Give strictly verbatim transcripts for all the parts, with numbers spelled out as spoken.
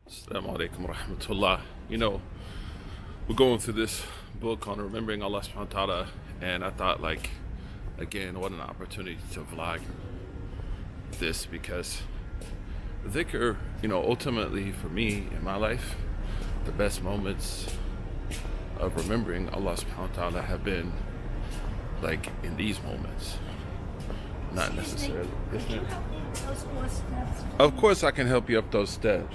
Assalamu alaikum wa rahmatullah. You know, we're going through this book on remembering Allah subhanahu wa ta'ala, and I thought, like, again, what an opportunity to vlog this, because dhikr, you know, ultimately for me in my life, the best moments of remembering Allah subhanahu wa ta'ala have been like in these moments. Not necessarily. Of course I can help you up those steps.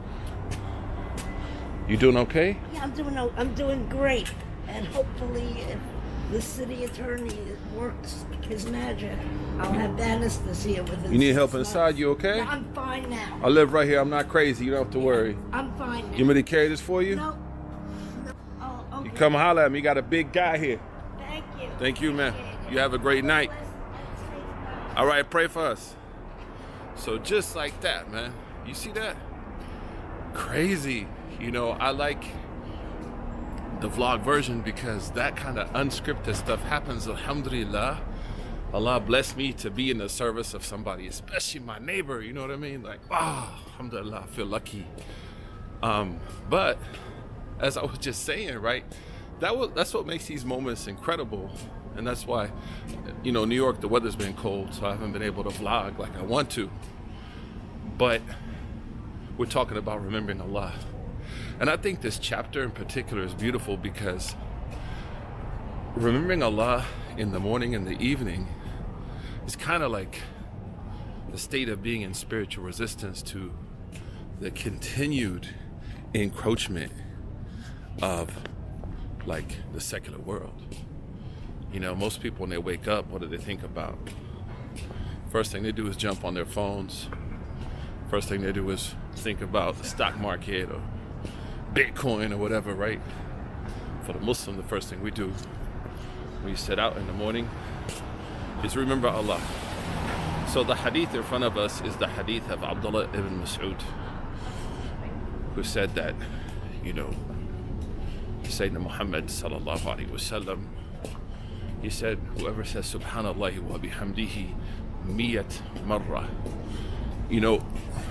You doing okay? Yeah, I'm doing I'm doing great, and hopefully, if the city attorney works his magic, I'll have anesthesia within. You need help months. inside? You okay? No, I'm fine now. I live right here. I'm not crazy. You don't have to worry. I'm fine now. You want me to carry this for you? No. no. Oh, okay. You come holler at me. You got a big guy here. Thank you. Thank you, man. You have a great night. All right, pray for us. So just like that, man. You see that? Crazy. You know, I like the vlog version because that kind of unscripted stuff happens. Alhamdulillah. Allah bless me to be in the service of somebody, especially my neighbor. You know what I mean? Like, ah, oh, alhamdulillah, I feel lucky. Um, but as I was just saying, right, that was, that's what makes these moments incredible. And that's why, you know, New York, the weather's been cold, so I haven't been able to vlog like I want to. But we're talking about remembering Allah. And I think this chapter in particular is beautiful because remembering Allah in the morning and the evening is kind of like the state of being in spiritual resistance to the continued encroachment of like the secular world. You know, most people when they wake up, what do they think about? First thing they do is jump on their phones. First thing they do is think about the stock market or Bitcoin or whatever, right? For the Muslim, the first thing we do when we set out in the morning is remember Allah. So the hadith in front of us is the hadith of Abdullah ibn Mas'ud, who said that, you know, Sayyidina Muhammad sallallahu alaihi wasallam, he said, whoever says Subhanallah wa bihamdihi miyat marra, you know,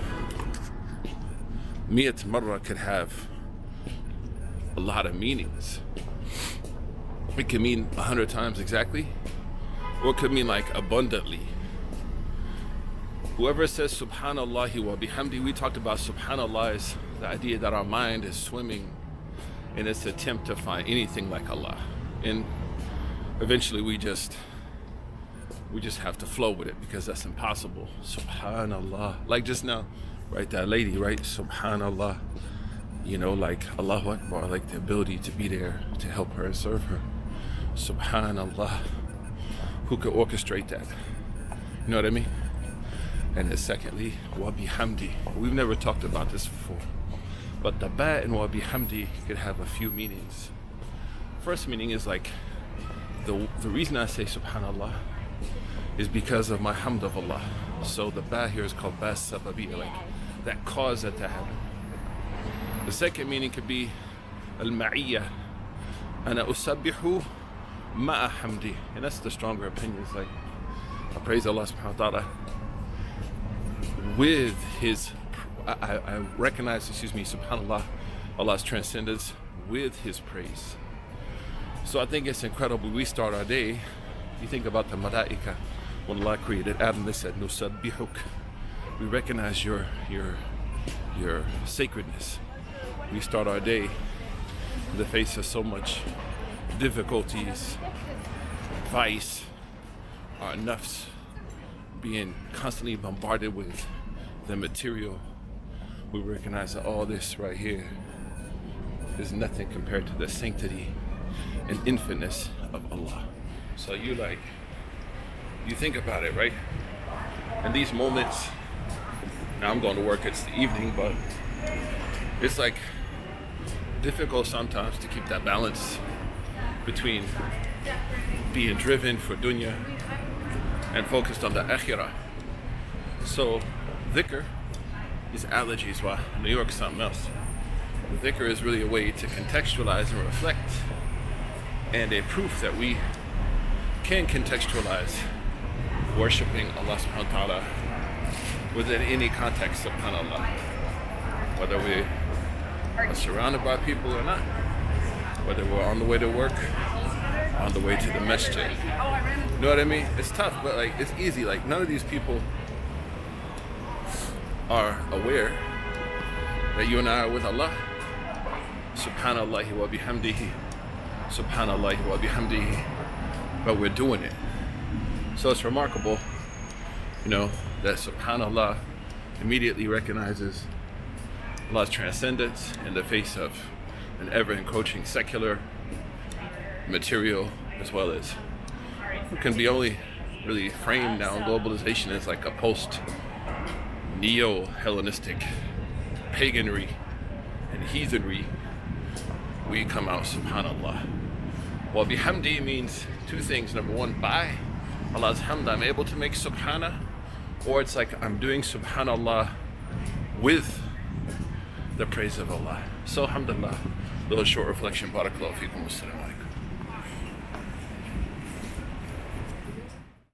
miyat marra could have a lot of meanings. It could mean a hundred times exactly, or it could mean like abundantly. Whoever says Subhanallah wa bihamdi, we talked about Subhanallah is the idea that our mind is swimming in its attempt to find anything like Allah, and eventually we just we just have to flow with it because that's impossible. Subhanallah, like just now, right? That lady, right? Subhanallah. You know, like Allahu Akbar, like the ability to be there to help her and serve her. Subhanallah. Who could orchestrate that? You know what I mean? And then secondly, wa bihamdi. We've never talked about this before, but the ba and wa bihamdi could have a few meanings. First meaning is like, the, the reason I say Subhanallah is because of my hamd of Allah. So the ba here is called ba sababiyya, like that caused that to happen. The second meaning could be al-ma'iyya, ana usabbihu ma'a hamdi, and that's the stronger opinion. It's like I praise Allah subhanahu wa ta'ala with his, I, I recognize, excuse me, subhanallah, Allah's transcendence with his praise. So I think it's incredible. We start our day, you think about the malaika, when Allah created Adam, they said nusabbihuk, we recognize your your your sacredness. We start our day in the face of so much difficulties, vice, our nafs being constantly bombarded with the material. We recognize that all this right here is nothing compared to the sanctity and infiniteness of Allah. So you like, you think about it, right? In these moments, now I'm going to work, it's the evening, but it's like difficult sometimes to keep that balance between being driven for dunya and focused on the akhirah. So dhikr is allergies, while New York is something else. The dhikr is really a way to contextualize and reflect, and a proof that we can contextualize worshiping Allah subhanahu wa ta'ala within any context, subhanAllah. whether we are surrounded by people or not, whether we're on the way to work, on the way to the masjid. You know what I mean? It's tough, but like it's easy. Like none of these people are aware that you and I are with Allah. Subhanallah wa bihamdihi. Subhanallah wa bihamdihi. But we're doing it. So it's remarkable, you know, that Subhanallah immediately recognizes Allah's transcendence in the face of an ever-encroaching secular, material, as well as it can be only really framed now in globalization as like a post neo-Hellenistic paganry and heathenry. We come out Subhanallah. Well, bihamdi means two things. Number one, by Allah's hamd, I'm able to make Subhana, or it's like I'm doing Subhanallah with the praise of Allah. So, alhamdulillah, little short reflection. Barakallahu feekum. Wassalamu alaikum.